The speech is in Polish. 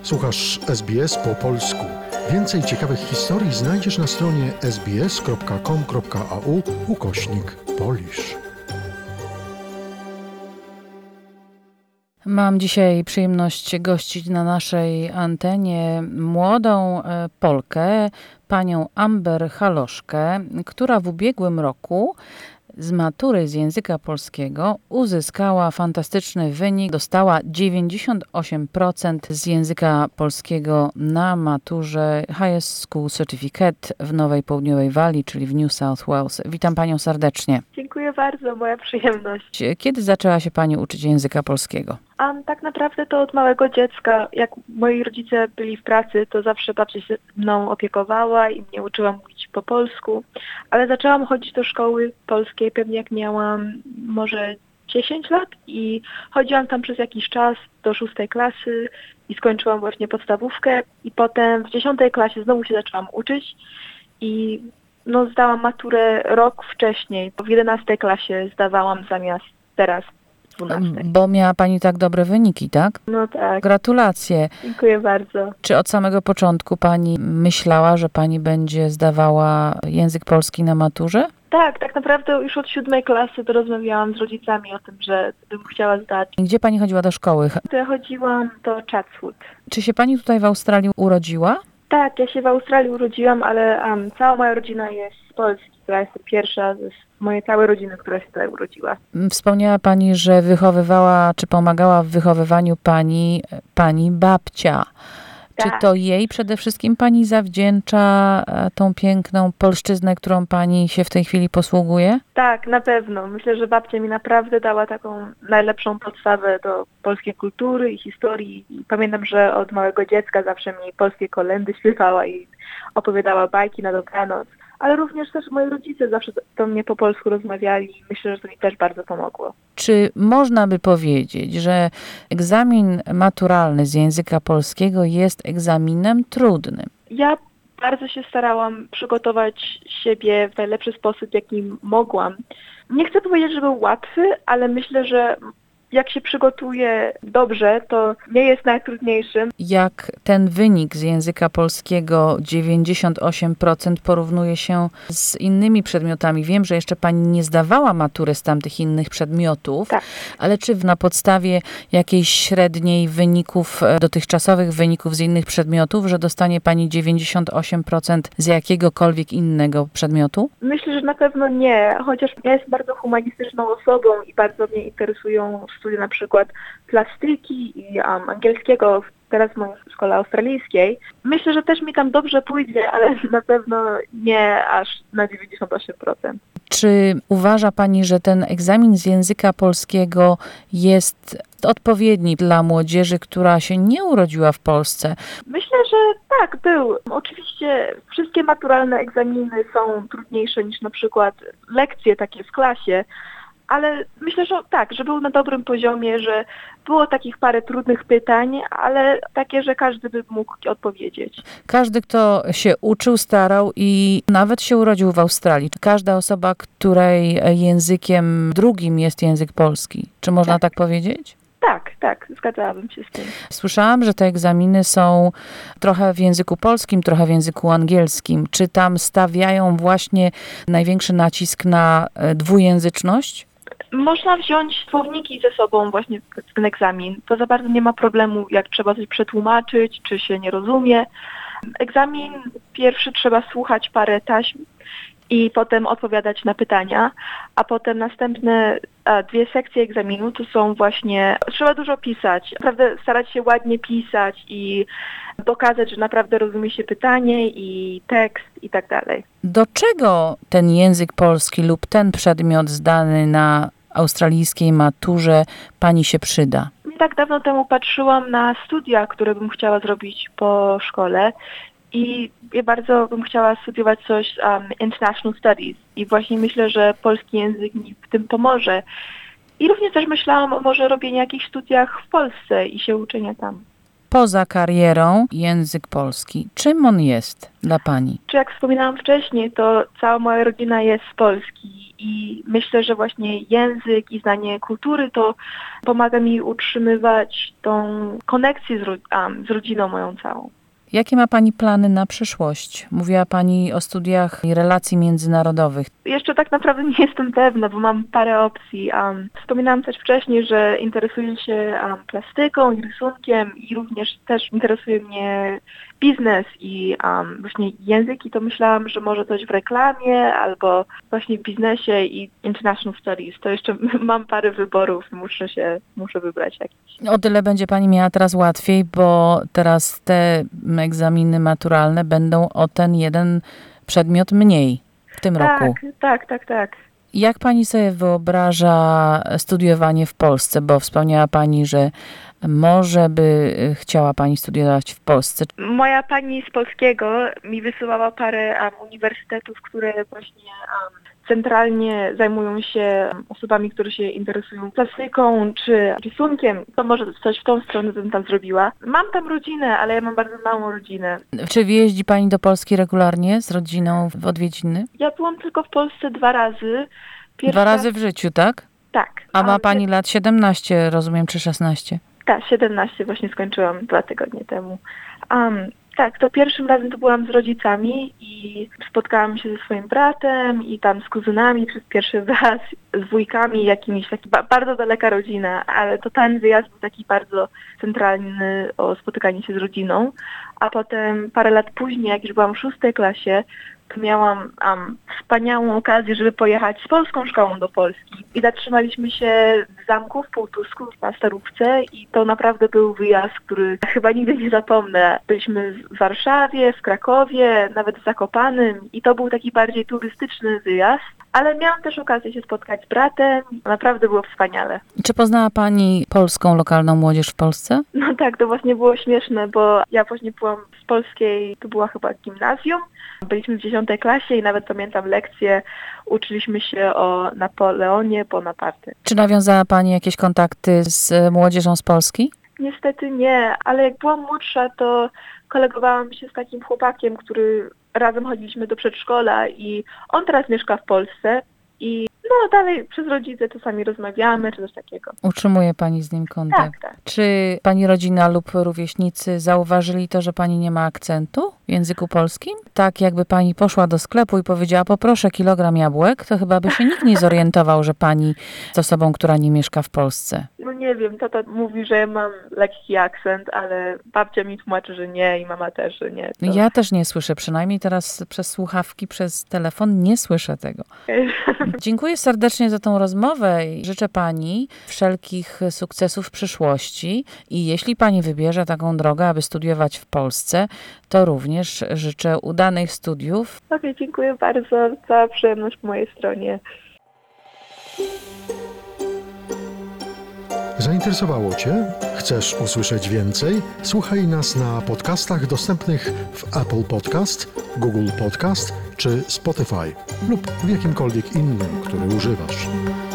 Słuchasz SBS po polsku. Więcej ciekawych historii znajdziesz na stronie sbs.com.au/Polish. Mam dzisiaj przyjemność gościć na naszej antenie młodą Polkę, panią Amber Haloszkę, która w ubiegłym roku z matury z języka polskiego uzyskała fantastyczny wynik. Dostała 98% z języka polskiego na maturze Highest School Certificate w Nowej Południowej Walii, czyli w New South Wales. Witam panią serdecznie. Dziękuję bardzo, moja przyjemność. Kiedy zaczęła się pani uczyć języka polskiego? Tak naprawdę to od małego dziecka. Jak moi rodzice byli w pracy, to zawsze babcia się mną opiekowała i mnie uczyła mówić po polsku. Ale zaczęłam chodzić do szkoły polskiej pewnie jak miałam może 10 lat i chodziłam tam przez jakiś czas do 6 klasy i skończyłam właśnie podstawówkę i potem w 10 klasie znowu się zaczęłam uczyć i zdałam maturę rok wcześniej. W 11 klasie zdawałam zamiast teraz 12. Bo miała pani tak dobre wyniki, tak? No tak. Gratulacje. Dziękuję bardzo. Czy od samego początku pani myślała, że pani będzie zdawała język polski na maturze? Tak naprawdę już od 7 klasy to rozmawiałam z rodzicami o tym, że bym chciała zdać. Gdzie pani chodziła do szkoły? To ja chodziłam do Chatswood. Czy się pani tutaj w Australii urodziła? Tak, ja się w Australii urodziłam, ale cała moja rodzina jest z Polski. Ja jestem pierwsza z mojej całej rodziny, która się tutaj urodziła. Wspomniała pani, że wychowywała, czy pomagała w wychowywaniu pani babcia. Tak. Czy to jej przede wszystkim pani zawdzięcza tą piękną polszczyznę, którą pani się w tej chwili posługuje? Tak, na pewno. Myślę, że babcia mi naprawdę dała taką najlepszą podstawę do polskiej kultury i historii. I pamiętam, że od małego dziecka zawsze mi polskie kolędy śpiewała i opowiadała bajki na dobranoc. Ale również też moi rodzice zawsze do mnie po polsku rozmawiali i myślę, że to mi też bardzo pomogło. Czy można by powiedzieć, że egzamin maturalny z języka polskiego jest egzaminem trudnym? Ja bardzo się starałam przygotować siebie w najlepszy sposób, jaki mogłam. Nie chcę powiedzieć, że był łatwy, ale myślę, że jak się przygotuje dobrze, to nie jest najtrudniejszym. Jak ten wynik z języka polskiego 98% porównuje się z innymi przedmiotami? Wiem, że jeszcze pani nie zdawała matury z tamtych innych przedmiotów, Tak. Ale czy na podstawie jakiejś średniej wyników, dotychczasowych wyników z innych przedmiotów, że dostanie pani 98% z jakiegokolwiek innego przedmiotu? Myślę, że na pewno nie, chociaż ja jestem bardzo humanistyczną osobą i bardzo mnie interesują studia na przykład plastyki i angielskiego teraz w mojej szkole australijskiej. Myślę, że też mi tam dobrze pójdzie, ale na pewno nie aż na 98%. Czy uważa pani, że ten egzamin z języka polskiego jest odpowiedni dla młodzieży, która się nie urodziła w Polsce? Myślę, że tak, był. Oczywiście wszystkie maturalne egzaminy są trudniejsze niż na przykład lekcje takie w klasie, ale myślę, że tak, że był na dobrym poziomie, że było takich parę trudnych pytań, ale takie, że każdy by mógł odpowiedzieć. Każdy, kto się uczył, starał i nawet się urodził w Australii. Każda osoba, której językiem drugim jest język polski. Czy można tak powiedzieć? Tak, zgadzałabym się z tym. Słyszałam, że te egzaminy są trochę w języku polskim, trochę w języku angielskim. Czy tam stawiają właśnie największy nacisk na dwujęzyczność? Można wziąć słowniki ze sobą właśnie w ten egzamin. To za bardzo nie ma problemu, jak trzeba coś przetłumaczyć, czy się nie rozumie. Egzamin pierwszy trzeba słuchać parę taśm i potem odpowiadać na pytania, a potem następne 2 sekcje egzaminu to są właśnie, trzeba dużo pisać, naprawdę starać się ładnie pisać i pokazać, że naprawdę rozumie się pytanie i tekst i tak dalej. Do czego ten język polski lub ten przedmiot zdany na australijskiej maturze pani się przyda? Nie tak dawno temu patrzyłam na studia, które bym chciała zrobić po szkole i ja bardzo bym chciała studiować coś International Studies i właśnie myślę, że polski język mi w tym pomoże. I również też myślałam o może robieniu jakichś studiach w Polsce i się uczenia tam. poza karierą język polski. Czym on jest dla pani? Czy jak wspominałam wcześniej, to cała moja rodzina jest z Polski i myślę, że właśnie język i znanie kultury to pomaga mi utrzymywać tą konekcję z rodziną moją całą. Jakie ma pani plany na przyszłość? Mówiła pani o studiach relacji międzynarodowych. Jeszcze tak naprawdę nie jestem pewna, bo mam parę opcji. Wspominałam też wcześniej, że interesuję się plastyką i rysunkiem i również też interesuje mnie biznes i właśnie języki, to myślałam, że może coś w reklamie albo właśnie w biznesie i international studies. To jeszcze mam parę wyborów, muszę wybrać jakiś. O tyle będzie pani miała teraz łatwiej, bo teraz te egzaminy maturalne będą o ten jeden przedmiot mniej w tym roku. Tak. Jak pani sobie wyobraża studiowanie w Polsce? Bo wspomniała pani, że może by chciała pani studiować w Polsce. Moja pani z polskiego mi wysyłała parę uniwersytetów, które właśnie centralnie zajmują się osobami, które się interesują plastyką czy rysunkiem. To może coś w tą stronę bym tam zrobiła. Mam tam rodzinę, ale ja mam bardzo małą rodzinę. Czy jeździ pani do Polski regularnie z rodziną w odwiedziny? Ja byłam tylko w Polsce 2 razy. 2 razy w życiu, tak? Tak. A ma pani lat 17, rozumiem, czy 16? Tak, 17 właśnie skończyłam 2 tygodnie temu. Tak, to pierwszym razem to byłam z rodzicami i spotkałam się ze swoim bratem i tam z kuzynami przez pierwszy raz, z wujkami jakimiś, taki bardzo daleka rodzina, ale to ten wyjazd był taki bardzo centralny o spotykanie się z rodziną, a potem parę lat później, jak już byłam w 6. klasie, to miałam wspaniałą okazję, żeby pojechać z polską szkołą do Polski. I zatrzymaliśmy się w zamku w Półtusku, na Starówce i to naprawdę był wyjazd, który chyba nigdy nie zapomnę. Byliśmy w Warszawie, w Krakowie, nawet w Zakopanym i to był taki bardziej turystyczny wyjazd. Ale miałam też okazję się spotkać z bratem. Naprawdę było wspaniale. Czy poznała pani polską lokalną młodzież w Polsce? No tak, to właśnie było śmieszne, bo ja właśnie byłam z polskiej, to była chyba gimnazjum. Byliśmy w 10. klasie i nawet pamiętam lekcje, uczyliśmy się o Napoleonie Bonaparte. Czy nawiązała pani jakieś kontakty z młodzieżą z Polski? Niestety nie, ale jak byłam młodsza, to kolegowałam się z takim chłopakiem, który razem chodziliśmy do przedszkola i on teraz mieszka w Polsce i no dalej przez rodziców czasami rozmawiamy, czy coś takiego. Utrzymuje pani z nim kontakt? Tak. Czy pani rodzina lub rówieśnicy zauważyli to, że pani nie ma akcentu w języku polskim? Tak jakby pani poszła do sklepu i powiedziała, poproszę kilogram jabłek, to chyba by się nikt nie zorientował, że pani jest osobą, która nie mieszka w Polsce. No nie wiem, tata mówi, że mam lekki akcent, ale babcia mi tłumaczy, że nie i mama też, że nie. To... Ja też nie słyszę, przynajmniej teraz przez słuchawki, przez telefon nie słyszę tego. Dziękuję serdecznie za tą rozmowę i życzę pani wszelkich sukcesów w przyszłości i jeśli pani wybierze taką drogę, aby studiować w Polsce, to również życzę udanych studiów. Okej, dziękuję bardzo, cała przyjemność po mojej stronie. Zainteresowało Cię? Chcesz usłyszeć więcej? Słuchaj nas na podcastach dostępnych w Apple Podcast, Google Podcast czy Spotify lub w jakimkolwiek innym, który używasz.